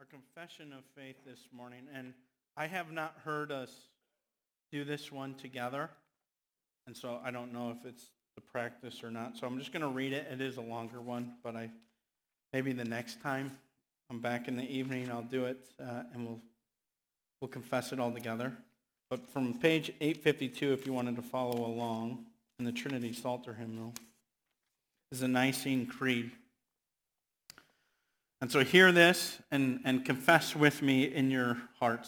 our confession of faith this morning, and I have not heard us do this one together, and so I don't know if it's the practice or not. So I'm just going to read it. It is a longer one, but maybe the next time I'm back in the evening, I'll do it, and we'll confess it all together. But from page 852, if you wanted to follow along in the Trinity Psalter hymnal, is the Nicene Creed. And so hear this and confess with me in your hearts.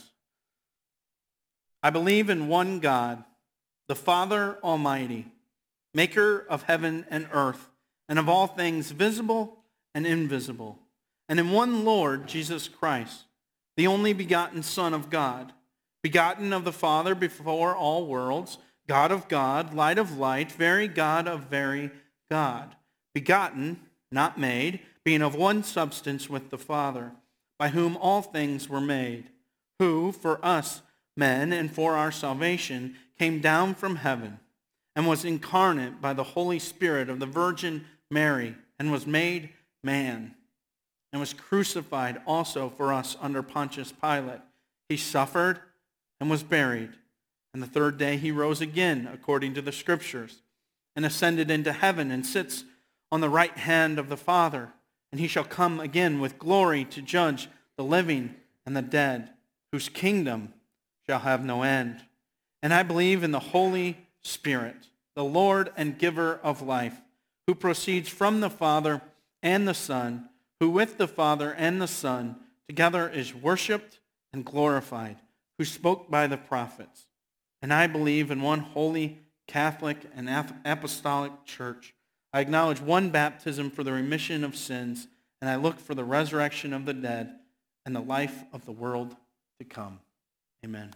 I believe in one God, the Father Almighty, maker of heaven and earth, and of all things visible and invisible, and in one Lord, Jesus Christ, the only begotten Son of God, begotten of the Father before all worlds, God of God, light of light, very God of very God, begotten, not made, being of one substance with the Father, by whom all things were made, who, for us men and for our salvation, came down from heaven, and was incarnate by the Holy Spirit of the Virgin Mary, and was made man, and was crucified also for us under Pontius Pilate. He suffered and was buried, and the third day he rose again, according to the Scriptures, and ascended into heaven, and sits on the right hand of the Father. And he shall come again with glory to judge the living and the dead, whose kingdom shall have no end. And I believe in the Holy Spirit, the Lord and giver of life, who proceeds from the Father and the Son, who with the Father and the Son together is worshipped and glorified, who spoke by the prophets. And I believe in one holy, Catholic, and apostolic church. I acknowledge one baptism for the remission of sins, and I look for the resurrection of the dead and the life of the world to come. Amen.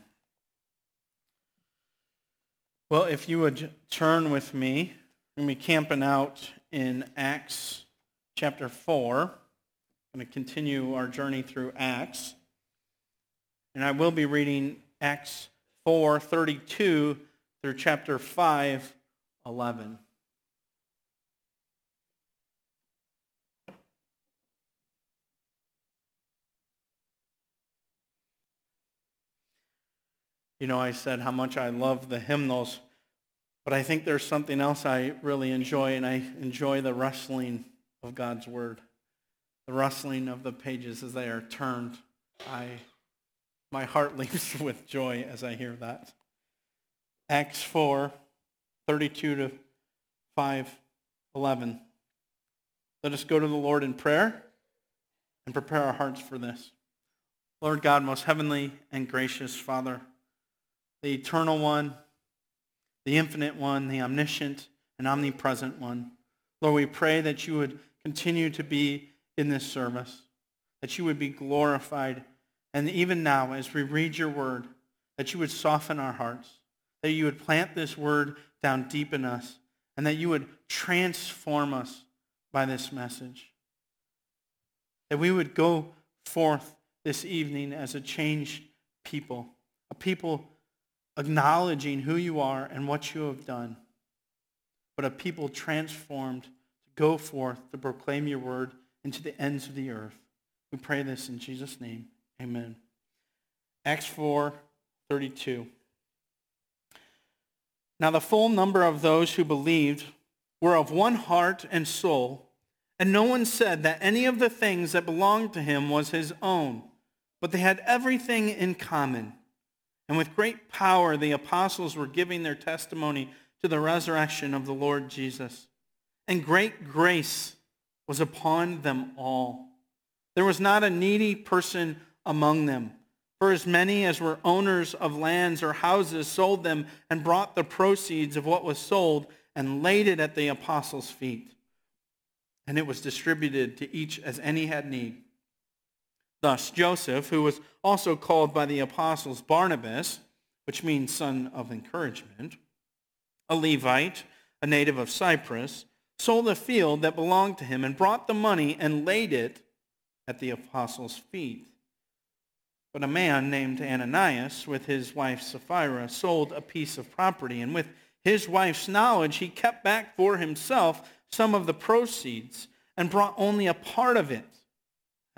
Well, if you would turn with me, we're going to be camping out in Acts chapter 4. I'm going to continue our journey through Acts. And I will be reading Acts 4:32 through chapter 5:11. You know, I said how much I love the hymnals, but I think there's something else I really enjoy, and I enjoy the rustling of God's Word. The rustling of the pages as they are turned. My heart leaps with joy as I hear that. Acts 4:32 to 5:11. Let us go to the Lord in prayer and prepare our hearts for this. Lord God, most heavenly and gracious Father, the eternal one, the infinite one, the omniscient and omnipresent one. Lord, we pray that you would continue to be in this service, that you would be glorified, and even now as we read your word, that you would soften our hearts, that you would plant this word down deep in us, and that you would transform us by this message. That we would go forth this evening as a changed people, a people acknowledging who you are and what you have done, but a people transformed to go forth to proclaim your word into the ends of the earth. We pray this in Jesus' name. Amen. Acts 4:32. Now the full number of those who believed were of one heart and soul, and no one said that any of the things that belonged to him was his own, but they had everything in common. And with great power, the apostles were giving their testimony to the resurrection of the Lord Jesus. And great grace was upon them all. There was not a needy person among them. For as many as were owners of lands or houses sold them and brought the proceeds of what was sold and laid it at the apostles' feet. And it was distributed to each as any had need. Thus Joseph, who was also called by the apostles Barnabas, which means son of encouragement, a Levite, a native of Cyprus, sold a field that belonged to him and brought the money and laid it at the apostles' feet. But a man named Ananias, with his wife Sapphira, sold a piece of property, and with his wife's knowledge he kept back for himself some of the proceeds and brought only a part of it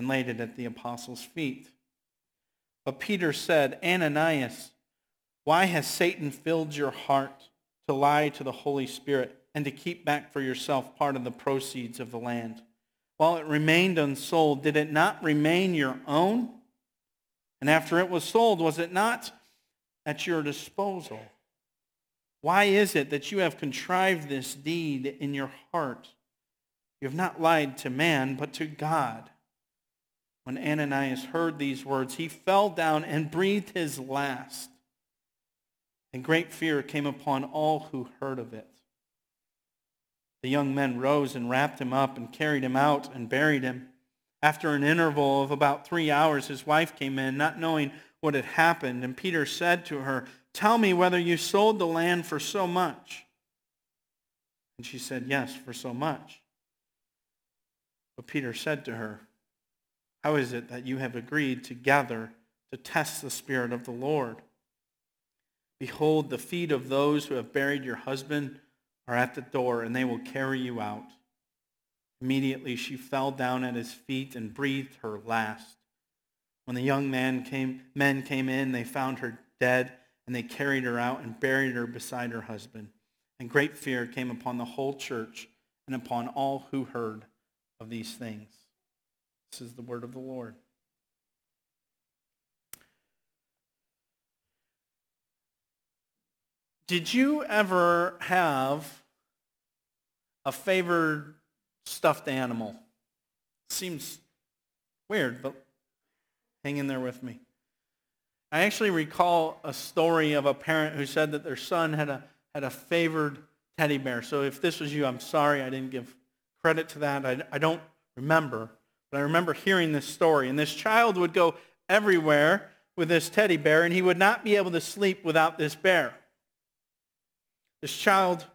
and laid it at the apostles' feet. But Peter said, Ananias, why has Satan filled your heart to lie to the Holy Spirit and to keep back for yourself part of the proceeds of the land? While it remained unsold, did it not remain your own? And after it was sold, was it not at your disposal? Why is it that you have contrived this deed in your heart? You have not lied to man, but to God. When Ananias heard these words, he fell down and breathed his last. And great fear came upon all who heard of it. The young men rose and wrapped him up and carried him out and buried him. After an interval of about 3 hours, his wife came in, not knowing what had happened. And Peter said to her, tell me whether you sold the land for so much. And she said, yes, for so much. But Peter said to her, how is it that you have agreed together to test the Spirit of the Lord? Behold, the feet of those who have buried your husband are at the door, and they will carry you out. Immediately she fell down at his feet and breathed her last. When the young men came in, they found her dead, and they carried her out and buried her beside her husband. And great fear came upon the whole church and upon all who heard of these things. This is the word of the Lord. Did you ever have a favored stuffed animal? Seems weird, but hang in there with me. I actually recall a story of a parent who said that their son had a favored teddy bear. So if this was you, I'm sorry I didn't give credit to that. I don't remember. But I remember hearing this story. And this child would go everywhere with this teddy bear, and he would not be able to sleep without this bear. This child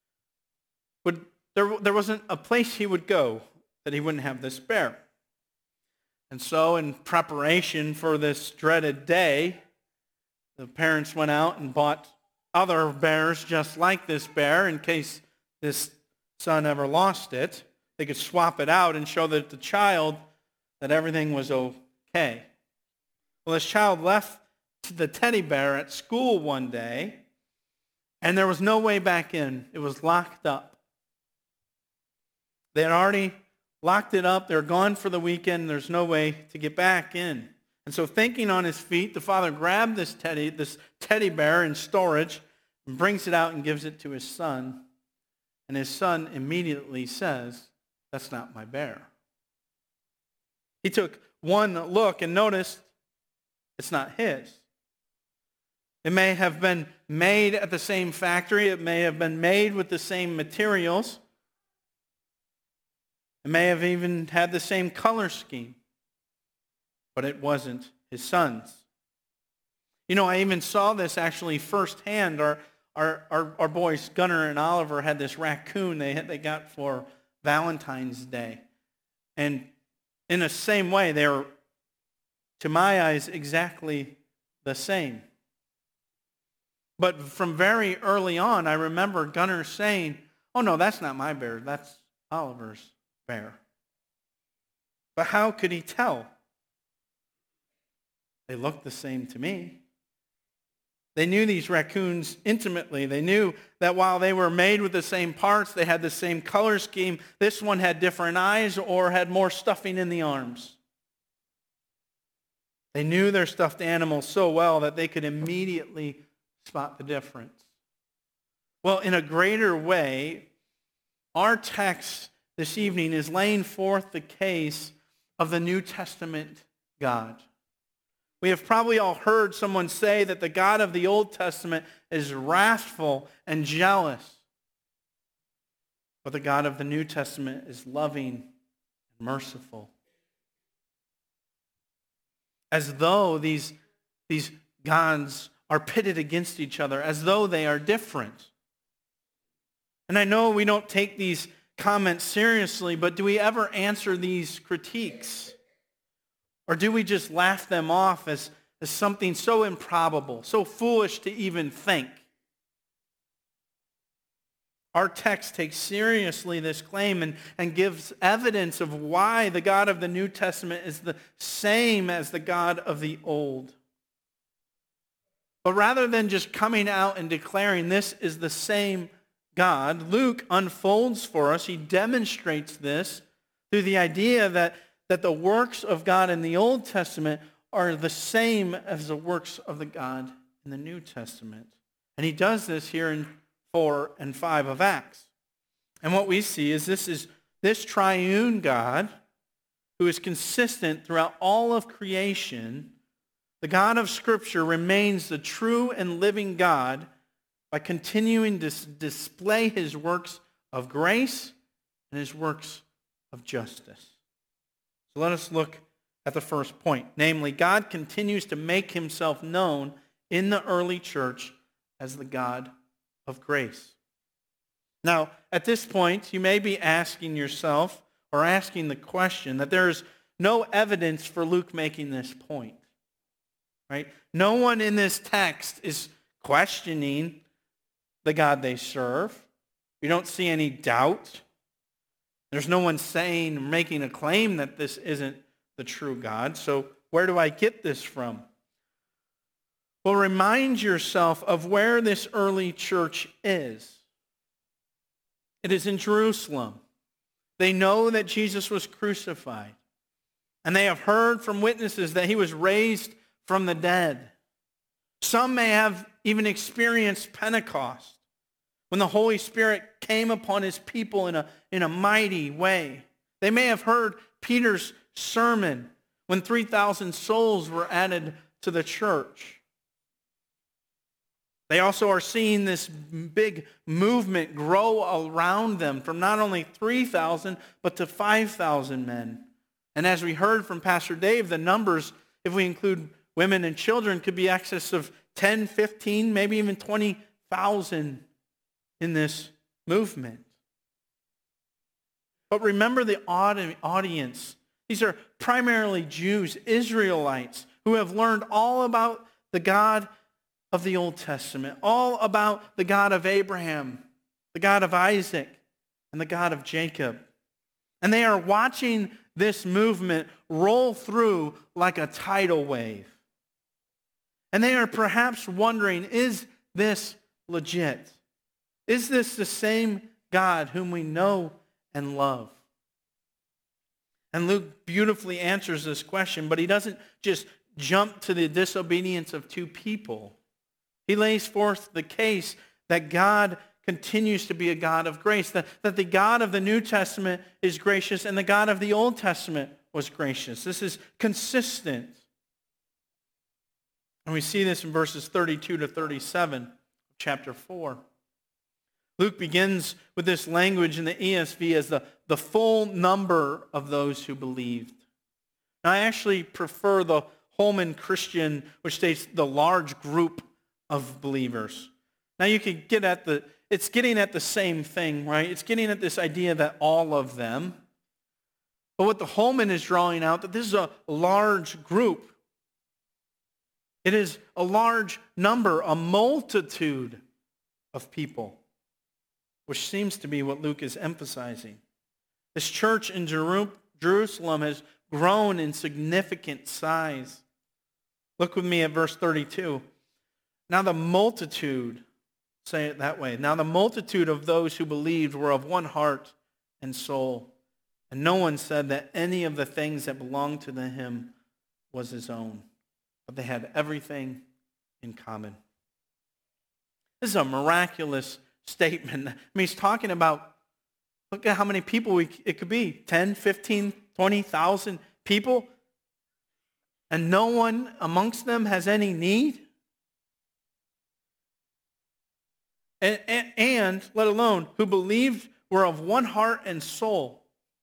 there wasn't a place he would go that he wouldn't have this bear. And so in preparation for this dreaded day, the parents went out and bought other bears just like this bear in case this son ever lost it. They could swap it out and show the child that everything was okay. Well, this child left the teddy bear at school one day, and there was no way back in. It was locked up. They had already locked it up. They're gone for the weekend. There's no way to get back in. And so thinking on his feet, the father grabbed this teddy bear in storage and brings it out and gives it to his son. And his son immediately says, that's not my bear. He took one look and noticed it's not his. It may have been made at the same factory. It may have been made with the same materials. It may have even had the same color scheme. But it wasn't his son's. You know, I even saw this actually firsthand. Our boys, Gunnar and Oliver, had this raccoon they got for Valentine's Day. And in the same way, they were, to my eyes, exactly the same. But from very early on, I remember Gunnar saying, oh no, that's not my bear, that's Oliver's bear. But how could he tell? They looked the same to me. They knew these raccoons intimately. They knew that while they were made with the same parts, they had the same color scheme, this one had different eyes or had more stuffing in the arms. They knew their stuffed animal so well that they could immediately spot the difference. Well, in a greater way, our text this evening is laying forth the case of the New Testament God. We have probably all heard someone say that the God of the Old Testament is wrathful and jealous. But the God of the New Testament is loving and merciful. As though these gods are pitted against each other, as though they are different. And I know we don't take these comments seriously, but do we ever answer these critiques? Or do we just laugh them off as something so improbable, so foolish to even think? Our text takes seriously this claim and gives evidence of why the God of the New Testament is the same as the God of the Old. But rather than just coming out and declaring this is the same God, Luke unfolds for us, he demonstrates this through the idea that the works of God in the Old Testament are the same as the works of the God in the New Testament. And he does this here in 4 and 5 of Acts. And what we see is this triune God who is consistent throughout all of creation. The God of Scripture remains the true and living God by continuing to display his works of grace and his works of justice. So let us look at the first point. Namely, God continues to make himself known in the early church as the God of grace. Now, at this point, you may be asking yourself or asking the question that there is no evidence for Luke making this point. Right? No one in this text is questioning the God they serve. You don't see any doubt. There's no one saying or making a claim that this isn't the true God. So where do I get this from? Well, remind yourself of where this early church is. It is in Jerusalem. They know that Jesus was crucified. And they have heard from witnesses that he was raised from the dead. Some may have even experienced Pentecost, when the Holy Spirit came upon his people in a mighty way. They may have heard Peter's sermon when 3,000 souls were added to the church. They also are seeing this big movement grow around them from not only 3,000, but to 5,000 men. And as we heard from Pastor Dave, the numbers, if we include women and children, could be excess of 10, 15, maybe even 20,000 in this movement. But remember the audience. These are primarily Jews, Israelites, who have learned all about the God of the Old Testament, all about the God of Abraham, the God of Isaac, and the God of Jacob. And they are watching this movement roll through like a tidal wave. And they are perhaps wondering, is this legit? Is this the same God whom we know and love? And Luke beautifully answers this question, but he doesn't just jump to the disobedience of two people. He lays forth the case that God continues to be a God of grace, that the God of the New Testament is gracious and the God of the Old Testament was gracious. This is consistent. And we see this in verses 32 to 37 of chapter 4. Luke begins with this language in the ESV as the full number of those who believed. Now, I actually prefer the Holman Christian, which states the large group of believers. Now, you could get at it's getting at the same thing, right? It's getting at this idea that all of them. But what the Holman is drawing out, that this is a large group. It is a large number, a multitude of people, which seems to be what Luke is emphasizing. This church in Jerusalem has grown in significant size. Look with me at verse 32. Now the multitude, say it that way, now the multitude of those who believed were of one heart and soul, and no one said that any of the things that belonged to him was his own, but they had everything in common. This is a miraculous statement. I mean, he's talking about, look at how many people it could be, 10, 15, 20,000 people, and no one amongst them has any need. And let alone, who believed were of one heart and soul.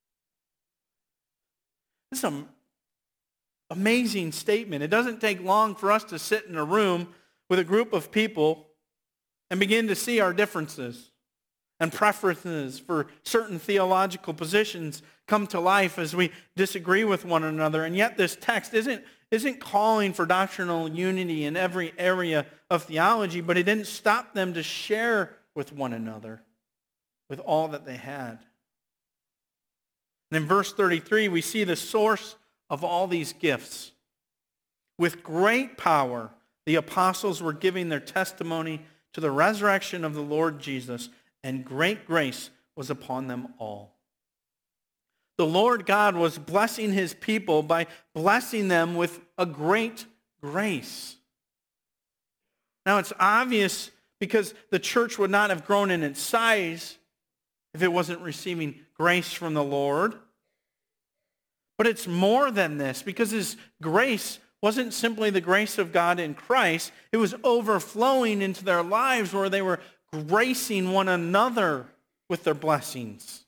This is an amazing statement. It doesn't take long for us to sit in a room with a group of people and begin to see our differences and preferences for certain theological positions come to life as we disagree with one another. And yet this text isn't calling for doctrinal unity in every area of theology, but it didn't stop them to share with one another. with all that they had. And in verse 33, we see the source of all these gifts. With great power, the apostles were giving their testimony to the resurrection of the Lord Jesus, and great grace was upon them all. The Lord God was blessing his people by blessing them with a great grace. Now it's obvious because the church would not have grown in its size if it wasn't receiving grace from the Lord. But it's more than this, because his grace wasn't simply the grace of God in Christ. It was overflowing into their lives where they were gracing one another with their blessings.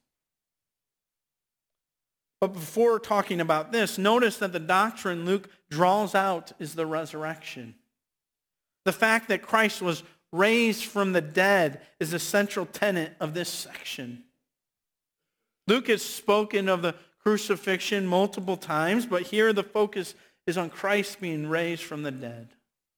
But before talking about this, notice that the doctrine Luke draws out is the resurrection. The fact that Christ was raised from the dead is a central tenet of this section. Luke has spoken of the crucifixion multiple times, but here the focus is on Christ being raised from the dead.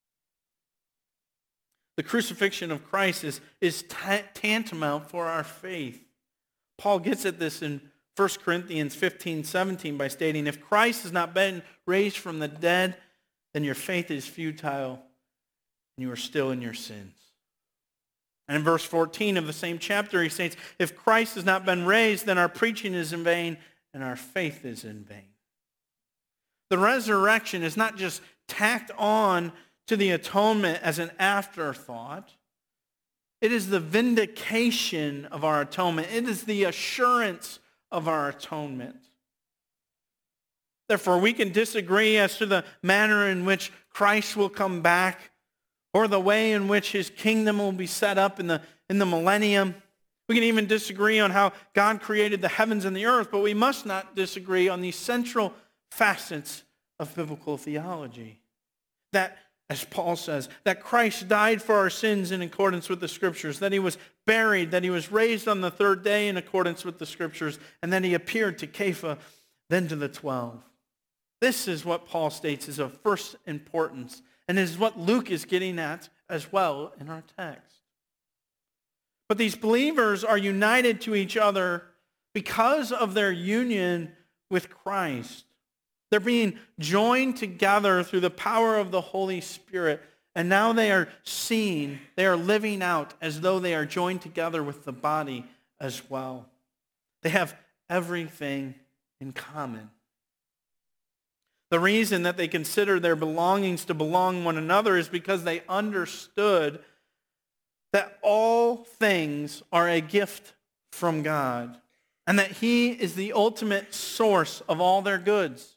The crucifixion of Christ is tantamount for our faith. Paul gets at this in 1 Corinthians 15:17 by stating, if Christ has not been raised from the dead, then your faith is futile and you are still in your sins. And in verse 14 of the same chapter, he states, if Christ has not been raised, then our preaching is in vain and our faith is in vain. The resurrection is not just tacked on to the atonement as an afterthought. It is the vindication of our atonement. It is the assurance of our atonement. Therefore, we can disagree as to the manner in which Christ will come back or the way in which his kingdom will be set up in the millennium. We can even disagree on how God created the heavens and the earth, but we must not disagree on these central facets of biblical theology. That, as Paul says, that Christ died for our sins in accordance with the Scriptures, that he was buried, that he was raised on the third day in accordance with the Scriptures, and then he appeared to Kepha, then to the 12. This is what Paul states is of first importance, and is what Luke is getting at as well in our text. But these believers are united to each other because of their union with Christ. They're being joined together through the power of the Holy Spirit. And now they are seen, they are living out as though they are joined together with the body as well. They have everything in common. The reason that they consider their belongings to belong one another is because they understood that all things are a gift from God and that he is the ultimate source of all their goods.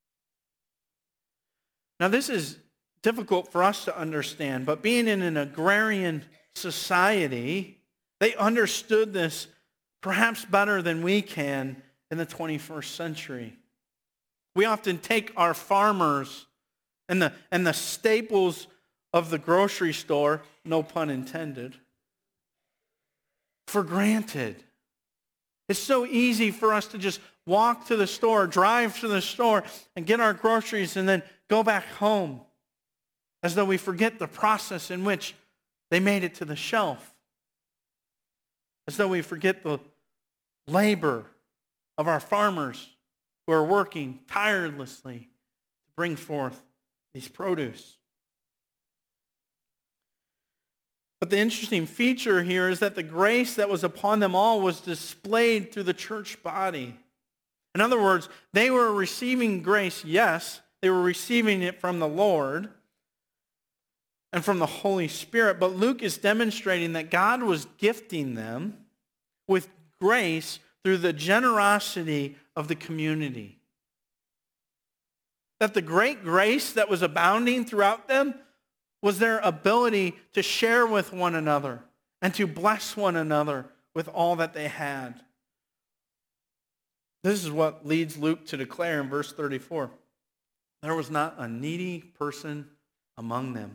Now, this is difficult for us to understand, but being in an agrarian society, they understood this perhaps better than we can in the 21st century. We often take our farmers and the staples of the grocery store, no pun intended, for granted. It's so easy for us to just walk to the store, drive to the store, and get our groceries and then go back home as though we forget the process in which they made it to the shelf. As though we forget the labor of our farmers who are working tirelessly to bring forth these produce. But the interesting feature here is that the grace that was upon them all was displayed through the church body. In other words, they were receiving grace, yes, they were receiving it from the Lord and from the Holy Spirit, but Luke is demonstrating that God was gifting them with grace through the generosity of the community. That the great grace that was abounding throughout them was their ability to share with one another and to bless one another with all that they had. This is what leads Luke to declare in verse 34. There was not a needy person among them.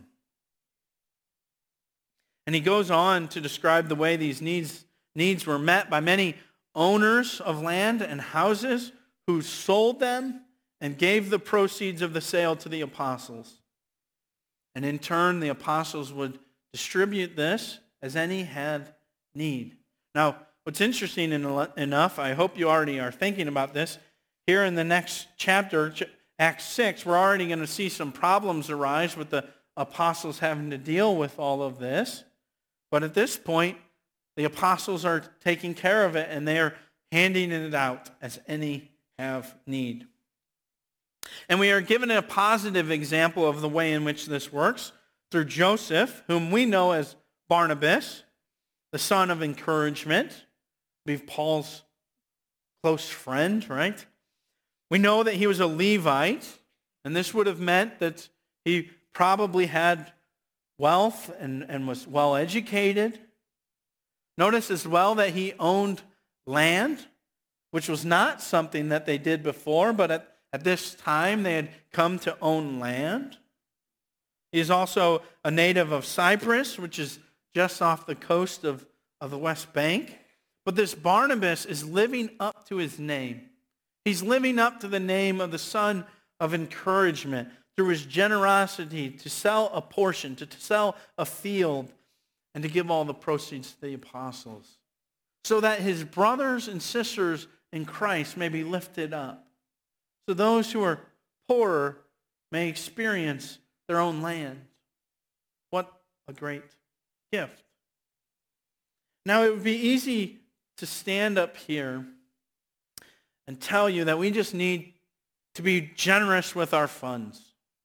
And he goes on to describe the way these needs were met by many owners of land and houses who sold them and gave the proceeds of the sale to the apostles. And in turn, the apostles would distribute this as any had need. Now, what's interesting enough, I hope you already are thinking about this, here in the next chapter, Acts 6, we're already going to see some problems arise with the apostles having to deal with all of this. But at this point, the apostles are taking care of it, and they are handing it out as any have need. And we are given a positive example of the way in which this works through Joseph, whom we know as Barnabas, the son of encouragement. I believe Paul's close friend, right? We know that he was a Levite, and this would have meant that he probably had wealth and was well educated. Notice as well that he owned land, which was not something that they did before, but at this time they had come to own land. He is also a native of Cyprus, which is just off the coast of the West Bank. But this Barnabas is living up to his name. He's living up to the name of the son of encouragement through his generosity to sell a portion, to sell a field, and to give all the proceeds to the apostles, so that his brothers and sisters in Christ may be lifted up. So those who are poorer may experience their own land. What a great gift. Now, it would be easy to stand up here and tell you that we just need to be generous with our funds.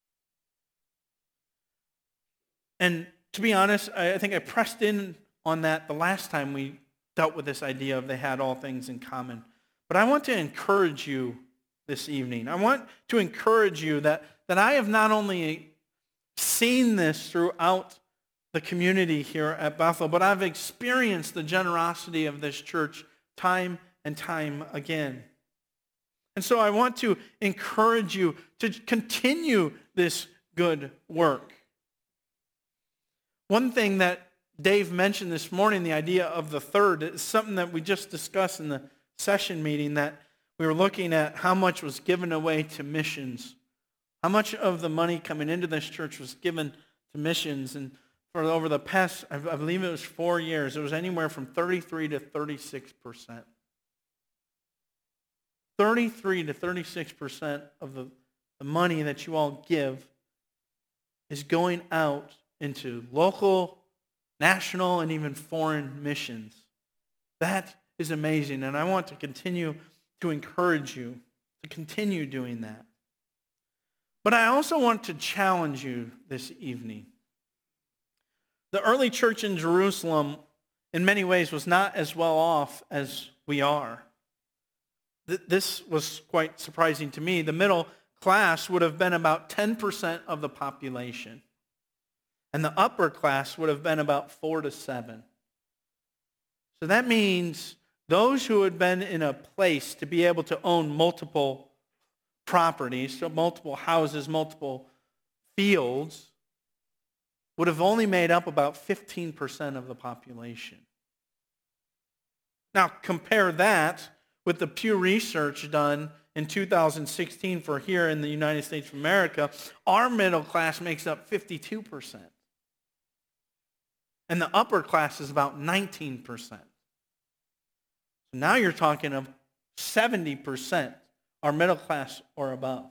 And to be honest, I think I pressed in on that the last time we dealt with this idea of they had all things in common. But I want to encourage you this evening. I want to encourage you that I have not only seen this throughout the community here at Bethel, but I've experienced the generosity of this church time and time again. And so I want to encourage you to continue this good work. One thing that Dave mentioned this morning, the idea of the third, is something that we just discussed in the session meeting, that we were looking at how much was given away to missions. How much of the money coming into this church was given to missions. And for over the past, I believe it was 4 years, it was anywhere from 33 to 36%. 33 to 36% of the money that you all give is going out into local, national, and even foreign missions. That is amazing, and I want to continue to encourage you to continue doing that. But I also want to challenge you this evening. The early church in Jerusalem, in many ways, was not as well off as we are. This was quite surprising to me. The middle class would have been about 10% of the population. And the upper class would have been about 4 to 7. So that means those who had been in a place to be able to own multiple properties, so multiple houses, multiple fields, would have only made up about 15% of the population. Now compare that with the Pew Research done in 2016 for here in the United States of America. Our middle class makes up 52%. And the upper class is about 19%. So now you're talking of 70% are middle class or above.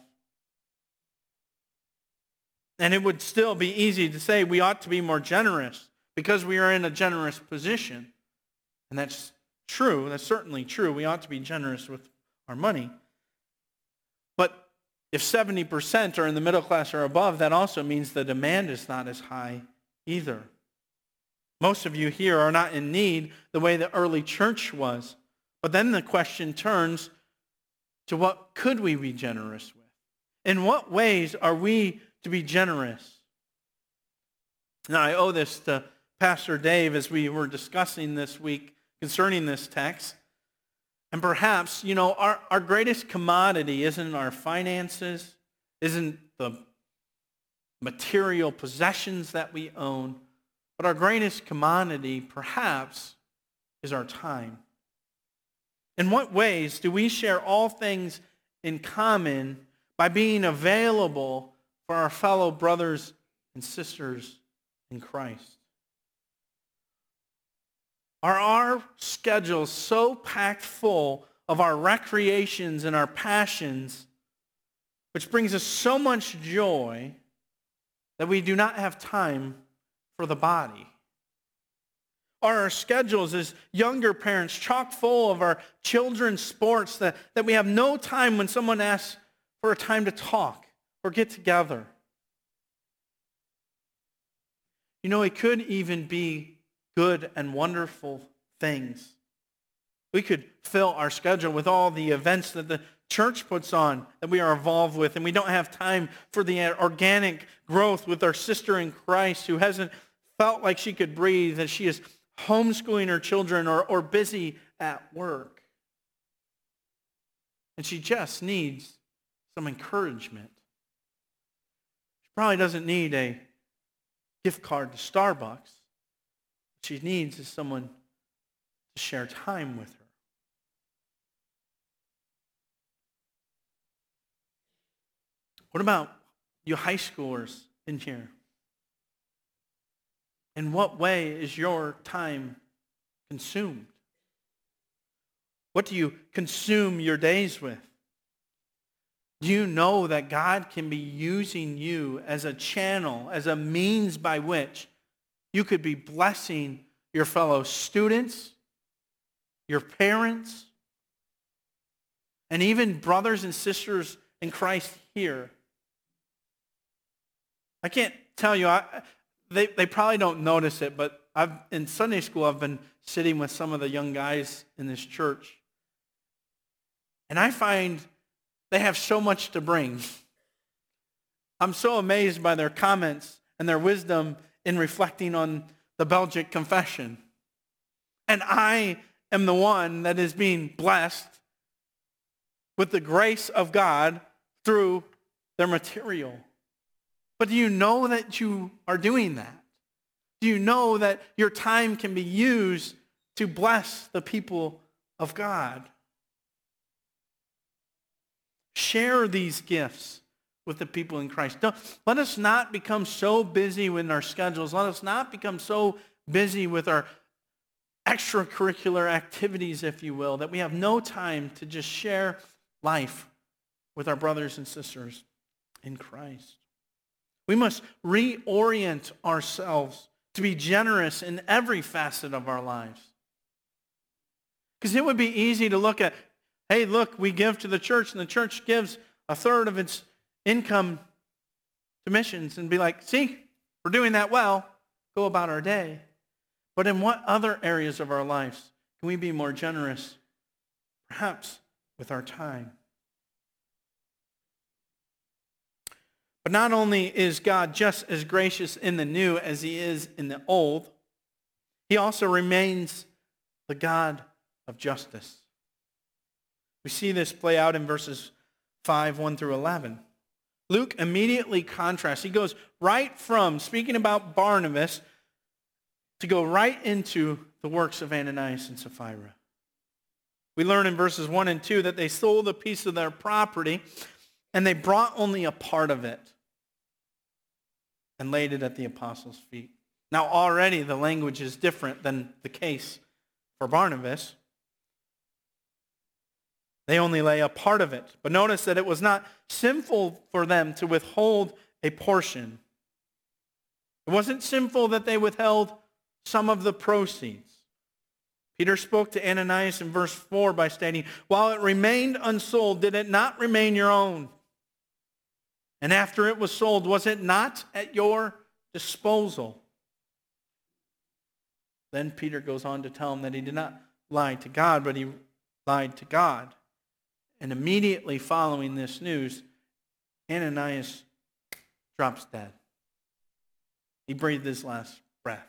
And it would still be easy to say we ought to be more generous because we are in a generous position. And that's true. That's certainly true. We ought to be generous with our money. But if 70% are in the middle class or above, that also means the demand is not as high either. Most of you here are not in need the way the early church was. But then the question turns to what could we be generous with? In what ways are we to be generous? Now, I owe this to Pastor Dave as we were discussing this week concerning this text. And perhaps, our greatest commodity isn't our finances, isn't the material possessions that we own, but our greatest commodity, perhaps, is our time. In what ways do we share all things in common by being available for our fellow brothers and sisters in Christ? Are our schedules so packed full of our recreations and our passions, which brings us so much joy, that we do not have time for the body? Are our schedules as younger parents chock full of our children's sports that we have no time when someone asks for a time to talk or get together? It could even be good and wonderful things. We could fill our schedule with all the events that the church puts on that we are involved with, and we don't have time for the organic growth with our sister in Christ who hasn't felt like she could breathe, that she is homeschooling her children or busy at work. And she just needs some encouragement. She probably doesn't need a gift card to Starbucks. What she needs is someone to share time with her. What about you high schoolers in here? In what way is your time consumed? What do you consume your days with? Do you know that God can be using you as a channel, as a means by which you could be blessing your fellow students, your parents, and even brothers and sisters in Christ here? I can't tell you, they probably don't notice it, but in Sunday school, I've been sitting with some of the young guys in this church. And I find they have so much to bring. I'm so amazed by their comments and their wisdom in reflecting on the Belgic Confession. And I am the one that is being blessed with the grace of God through their material. But do you know that you are doing that? Do you know that your time can be used to bless the people of God? Share these gifts with the people in Christ. Let us not become so busy with our schedules. Let us not become so busy with our extracurricular activities, if you will, that we have no time to just share life with our brothers and sisters in Christ. We must reorient ourselves to be generous in every facet of our lives. Because it would be easy to look at, hey, look, we give to the church, and the church gives a third of its income to missions, and be like, see, we're doing that well, go about our day. But in what other areas of our lives can we be more generous? Perhaps with our time. But not only is God just as gracious in the new as he is in the old, he also remains the God of justice. We see this play out in verses 5, 1 through 11. Luke immediately contrasts. He goes right from speaking about Barnabas to go right into the works of Ananias and Sapphira. We learn in verses 1 and 2 that they sold a piece of their property and they brought only a part of it and laid it at the apostles' feet. Now already the language is different than the case for Barnabas. They only lay a part of it. But notice that it was not sinful for them to withhold a portion. It wasn't sinful that they withheld some of the proceeds. Peter spoke to Ananias in verse 4 by stating, while it remained unsold, did it not remain your own? And after it was sold, was it not at your disposal? Then Peter goes on to tell him that he did not lie to God, but he lied to God. And immediately following this news, Ananias drops dead. He breathed his last breath.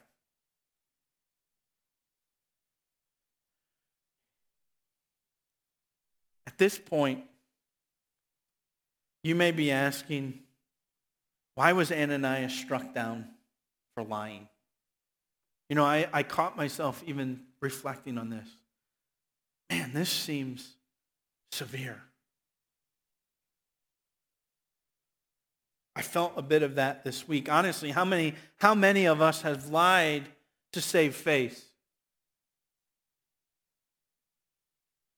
At this point, you may be asking, why was Ananias struck down for lying? I caught myself even reflecting on this. Man, this seems severe. I felt a bit of that this week. Honestly, how many of us have lied to save face?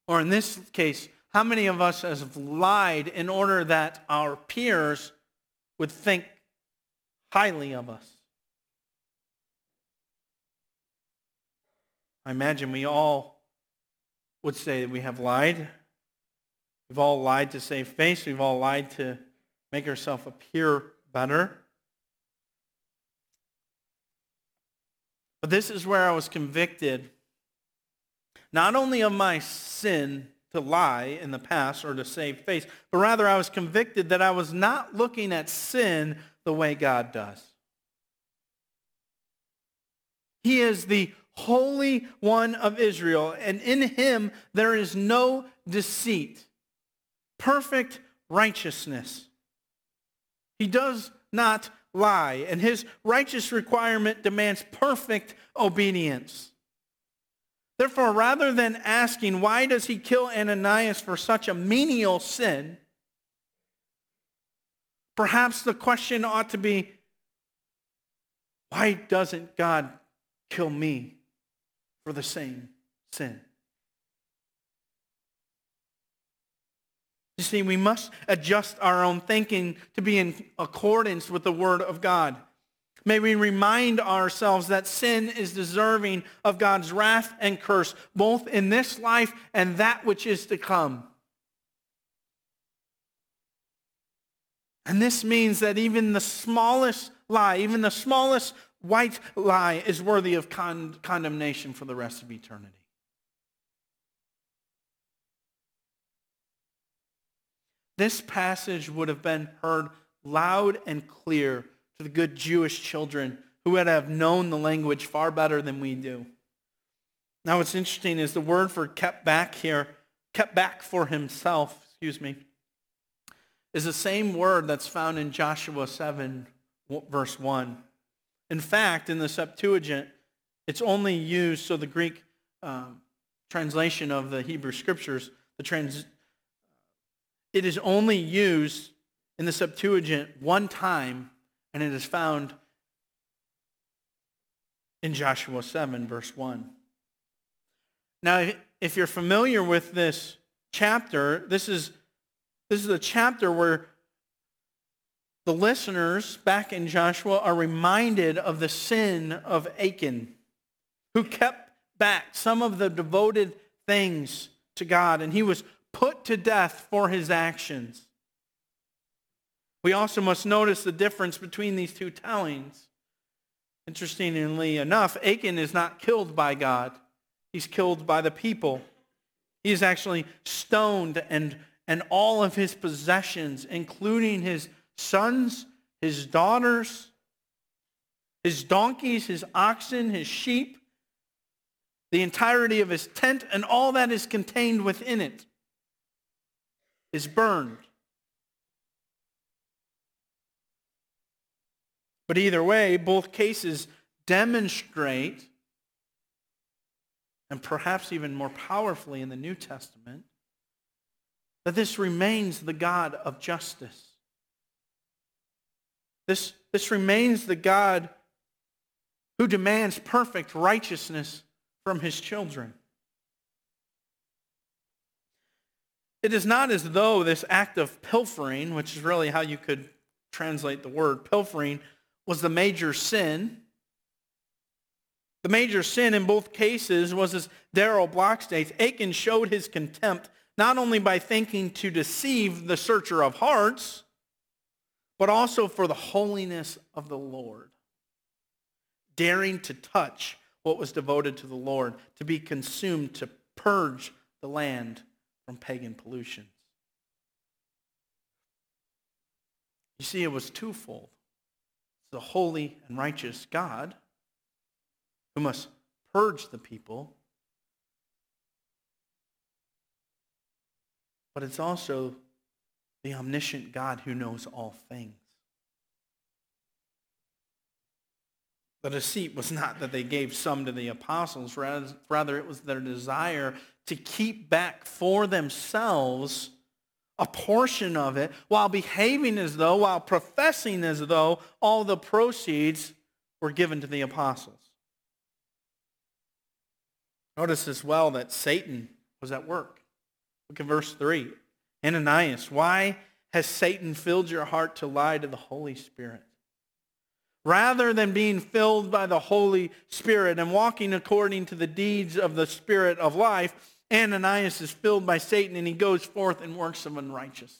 Or in this case, how many of us have lied in order that our peers would think highly of us? I imagine we all would say that we have lied. We've all lied to save face. We've all lied to make ourselves appear better. But this is where I was convicted, not only of my sin to lie in the past or to save face, but rather I was convicted that I was not looking at sin the way God does. He is the Holy One of Israel, and in him there is no deceit, perfect righteousness. He does not lie, and his righteous requirement demands perfect obedience. Therefore, rather than asking, why does he kill Ananias for such a menial sin, perhaps the question ought to be, why doesn't God kill me for the same sin? You see, we must adjust our own thinking to be in accordance with the Word of God. May we remind ourselves that sin is deserving of God's wrath and curse, both in this life and that which is to come. And this means that even the smallest lie, even the smallest white lie is worthy of condemnation for the rest of eternity. This passage would have been heard loud and clear to the good Jewish children who would have known the language far better than we do. Now what's interesting is the word for kept back here, kept back for himself, is the same word that's found in Joshua 7, verse 1. In fact, in the Septuagint, it's only used, so the Greek translation of the Hebrew Scriptures, it is only used in the Septuagint one time, and it is found in Joshua 7, verse 1. Now, if you're familiar with this chapter, this is a chapter where the listeners back in Joshua are reminded of the sin of Achan, who kept back some of the devoted things to God, and he was put to death for his actions. We also must notice the difference between these two tellings. Interestingly enough, Achan is not killed by God. He's killed by the people. He is actually stoned, and all of his possessions, including his sons, his daughters, his donkeys, his oxen, his sheep, the entirety of his tent, and all that is contained within it is burned. But either way, both cases demonstrate, and perhaps even more powerfully in the New Testament, that this remains the God of justice. This remains the God who demands perfect righteousness from his children. It is not as though this act of pilfering, which is really how you could translate the word pilfering, was the major sin. The major sin in both cases was, as Darrell Block states, Achan showed his contempt not only by thinking to deceive the searcher of hearts, but also for the holiness of the Lord, daring to touch what was devoted to the Lord, to be consumed, to purge the land from pagan pollutions. You see, it was twofold. The holy and righteous God who must purge the people, but it's also the omniscient God who knows all things. The deceit was not that they gave some to the apostles, rather it was their desire to keep back for themselves a portion of it while professing as though all the proceeds were given to the apostles. Notice as well that Satan was at work Look at verse 3. Ananias, why has Satan filled your heart to lie to the Holy Spirit? Rather than being filled by the Holy Spirit and walking according to the deeds of the Spirit of life, Ananias is filled by Satan and he goes forth in works of unrighteousness.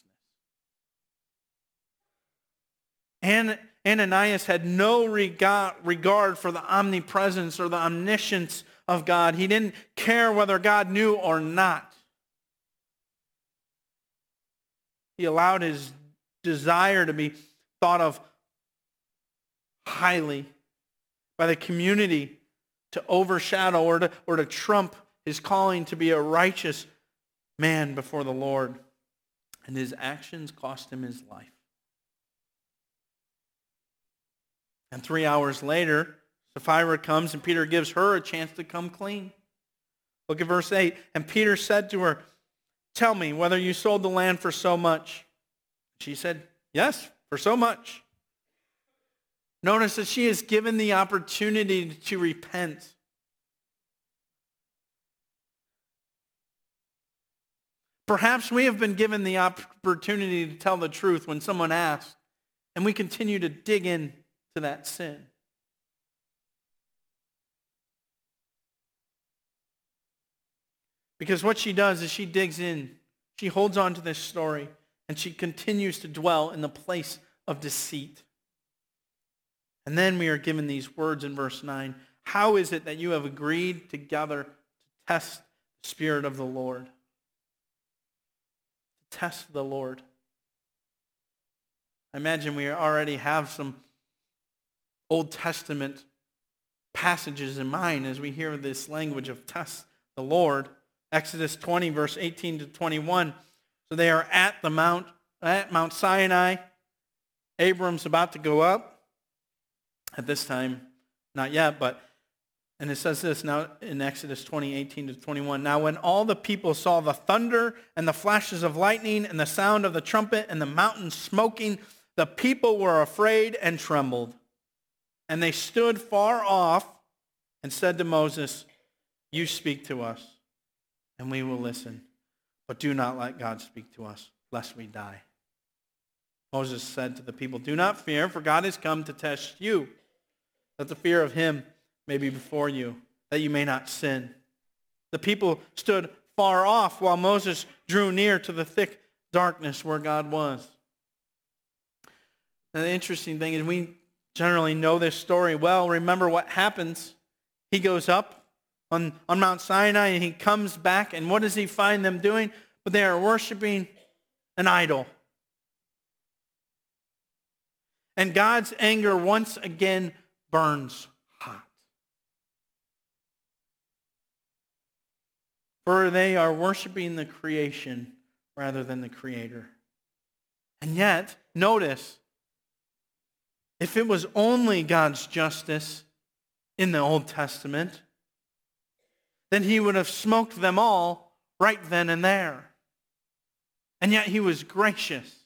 Ananias had no regard for the omnipresence or the omniscience of God. He didn't care whether God knew or not. He allowed his desire to be thought of highly by the community to overshadow or to trump his calling to be a righteous man before the Lord. And his actions cost him his life. And 3 hours later, Sapphira comes and Peter gives her a chance to come clean. Look at verse 8. And Peter said to her, tell me whether you sold the land for so much. She said, yes, for so much. Notice that she is given the opportunity to repent. Perhaps we have been given the opportunity to tell the truth when someone asks, and we continue to dig in to that sin. Because what she does is she digs in, she holds on to this story, and she continues to dwell in the place of deceit. And then we are given these words in verse 9. How is it that you have agreed together to test the Spirit of the Lord? To test the Lord. I imagine we already have some Old Testament passages in mind as we hear this language of test the Lord. Exodus 20, verse 18 to 21. So they are at Mount Sinai. Abram's about to go up. At this time, not yet, and it says this now in Exodus 20, 18 to 21. Now when all the people saw the thunder and the flashes of lightning and the sound of the trumpet and the mountain smoking, the people were afraid and trembled. And they stood far off and said to Moses, you speak to us, and we will listen. But do not let God speak to us, lest we die. Moses said to the people, do not fear, for God has come to test you, that the fear of him may be before you, that you may not sin. The people stood far off while Moses drew near to the thick darkness where God was. And the interesting thing is we generally know this story well. Remember what happens. He goes up on Mount Sinai and he comes back, and what does he find them doing? But they are worshiping an idol. And God's anger once again burns hot. For they are worshiping the creation rather than the Creator. And yet, notice, if it was only God's justice in the Old Testament, then he would have smoked them all right then and there. And yet he was gracious.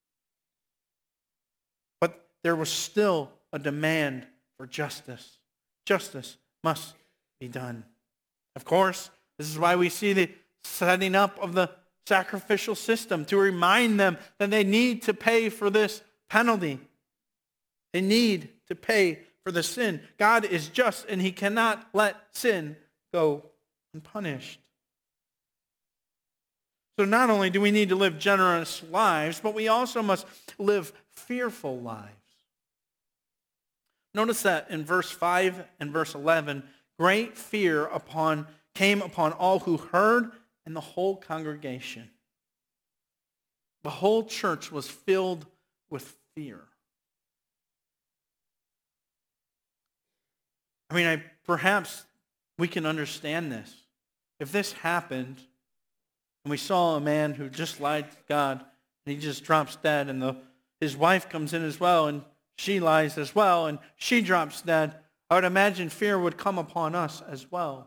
But there was still a demand for justice. Justice must be done. Of course, this is why we see the setting up of the sacrificial system, to remind them that they need to pay for this penalty. They need to pay for the sin. God is just, and he cannot let sin go unpunished. So not only do we need to live generous lives, but we also must live fearful lives. Notice that in verse 5 and verse 11, great fear came upon all who heard and the whole congregation. The whole church was filled with fear. I mean, perhaps we can understand this. If this happened, and we saw a man who just lied to God, and he just drops dead, and his wife comes in as well, and she lies as well, and she drops dead, I would imagine fear would come upon us as well.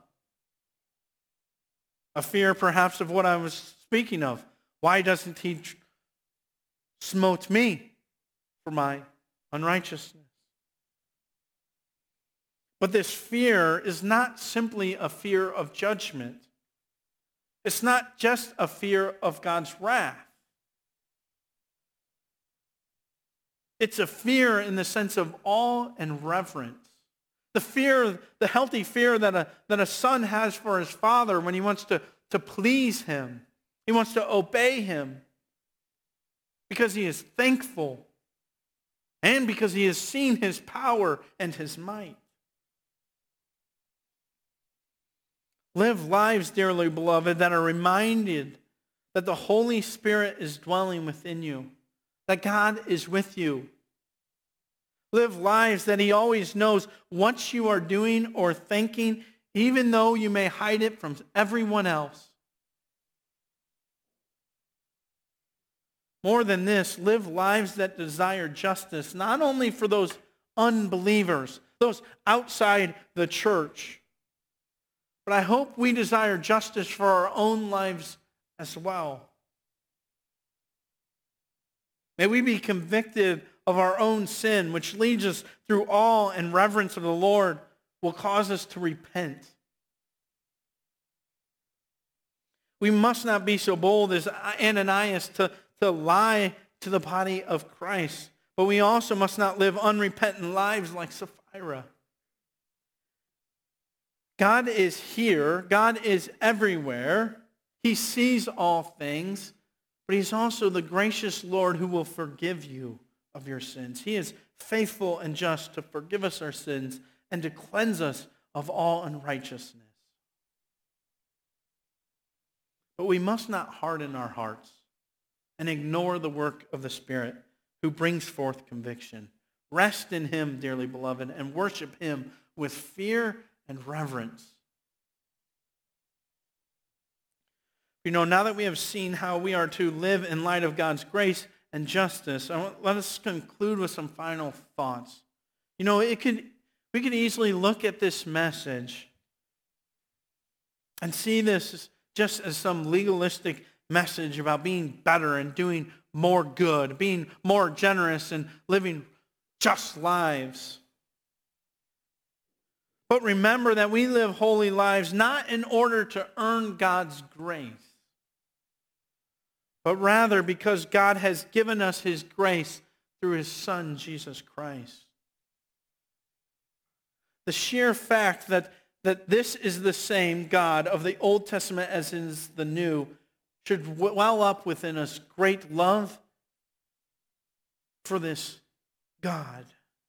A fear perhaps of what I was speaking of. Why doesn't he smote me for my unrighteousness? But this fear is not simply a fear of judgment. It's not just a fear of God's wrath. It's a fear in the sense of awe and reverence. The fear, the healthy fear that a son has for his father when he wants to please him. He wants to obey him because he is thankful and because he has seen his power and his might. Live lives, dearly beloved, that are reminded that the Holy Spirit is dwelling within you, that God is with you. Live lives that he always knows what you are doing or thinking, even though you may hide it from everyone else. More than this, live lives that desire justice, not only for those unbelievers, those outside the church, but I hope we desire justice for our own lives as well. May we be convicted of our own sin, which leads us through awe and reverence of the Lord, will cause us to repent. We must not be so bold as Ananias to lie to the body of Christ, but we also must not live unrepentant lives like Sapphira. God is here. God is everywhere. He sees all things, but he's also the gracious Lord who will forgive you of your sins. He is faithful and just to forgive us our sins and to cleanse us of all unrighteousness. But we must not harden our hearts and ignore the work of the Spirit who brings forth conviction. Rest in him, dearly beloved, and worship him with fear and reverence. You know, now that we have seen how we are to live in light of God's grace and justice, let us conclude with some final thoughts. You know, we could easily look at this message and see this just as some legalistic message about being better and doing more good, being more generous and living just lives. But remember that we live holy lives not in order to earn God's grace, but rather because God has given us his grace through his Son, Jesus Christ. The sheer fact that this is the same God of the Old Testament as is the New should well up within us great love for this God.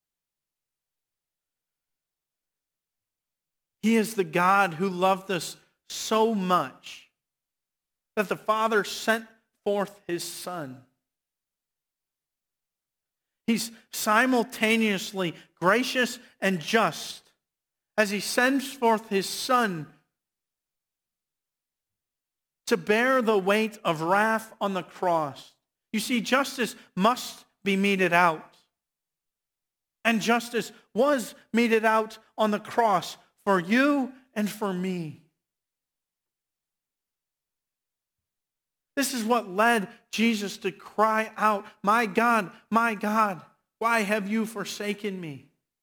He is the God who loved us so much that the Father sent forth his Son. He's simultaneously gracious and just as he sends forth his Son to bear the weight of wrath on the cross. You see, justice must be meted out. And justice was meted out on the cross for you and for me. This is what led Jesus to cry out, my God, why have you forsaken me?"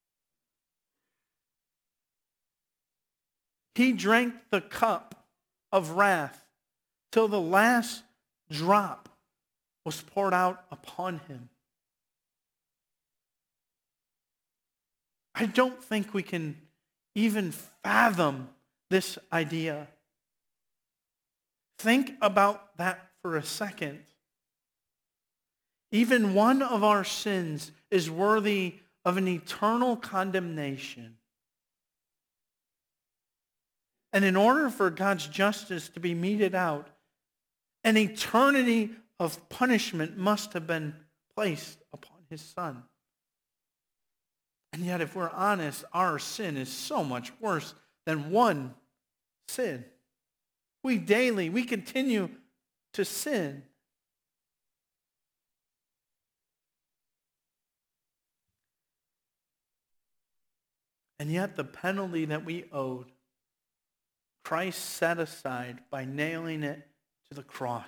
He drank the cup of wrath till the last drop was poured out upon him. I don't think we can even fathom this idea. Think about that for a second. Even one of our sins is worthy of an eternal condemnation. And in order for God's justice to be meted out, an eternity of punishment must have been placed upon his Son. And yet, if we're honest, our sin is so much worse than one sin. We continue to sin. And yet the penalty that we owed, Christ set aside by nailing it to the cross.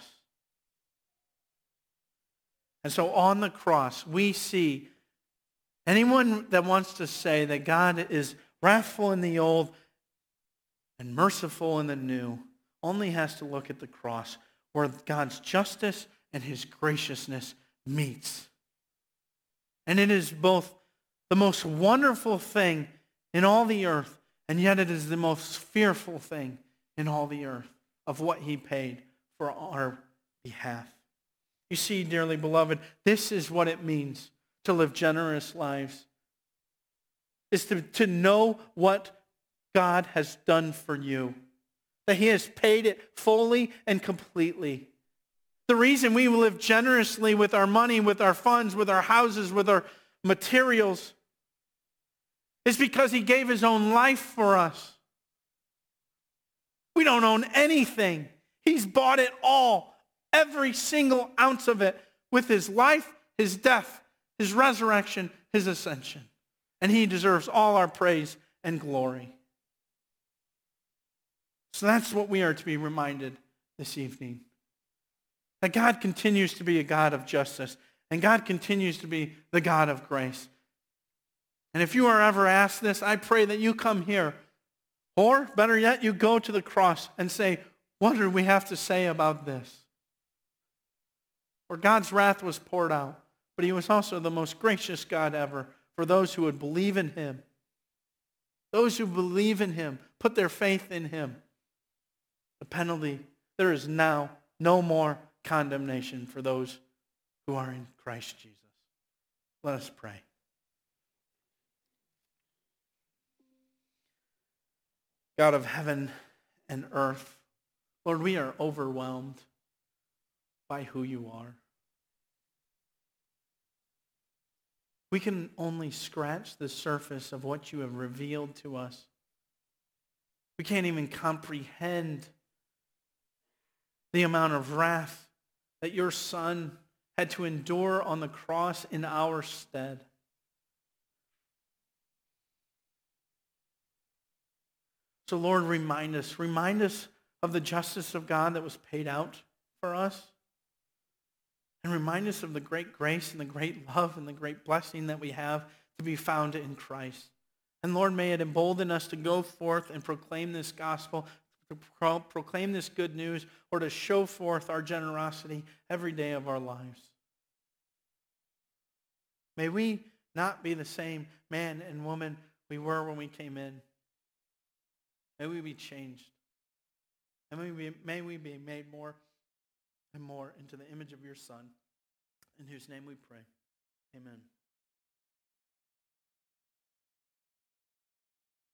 And so on the cross, we see anyone that wants to say that God is wrathful in the old and merciful in the new, only has to look at the cross where God's justice and his graciousness meets. And it is both the most wonderful thing in all the earth, and yet it is the most fearful thing in all the earth of what he paid for our behalf. You see, dearly beloved, this is what it means to live generous lives. Is to know what God has done for you. That he has paid it fully and completely. The reason we live generously with our money, with our funds, with our houses, with our materials is because he gave his own life for us. We don't own anything. He's bought it all, every single ounce of it, with his life, his death, his resurrection, his ascension. And he deserves all our praise and glory. So that's what we are to be reminded this evening. That God continues to be a God of justice, and God continues to be the God of grace. And if you are ever asked this, I pray that you come here, or better yet, you go to the cross and say, what do we have to say about this? For God's wrath was poured out, but he was also the most gracious God ever for those who would believe in him. Those who believe in him, put their faith in him. The penalty, there is now no more condemnation for those who are in Christ Jesus. Let us pray. God of heaven and earth, Lord, we are overwhelmed by who you are. We can only scratch the surface of what you have revealed to us. We can't even comprehend the amount of wrath that your Son had to endure on the cross in our stead. So Lord, remind us of the justice of God that was paid out for us. And remind us of the great grace and the great love and the great blessing that we have to be found in Christ. And Lord, may it embolden us to go forth and proclaim this gospel, to proclaim this good news, or to show forth our generosity every day of our lives. May we not be the same man and woman we were when we came in. May we be changed. And may we be made more and more into the image of your Son, in whose name we pray. Amen.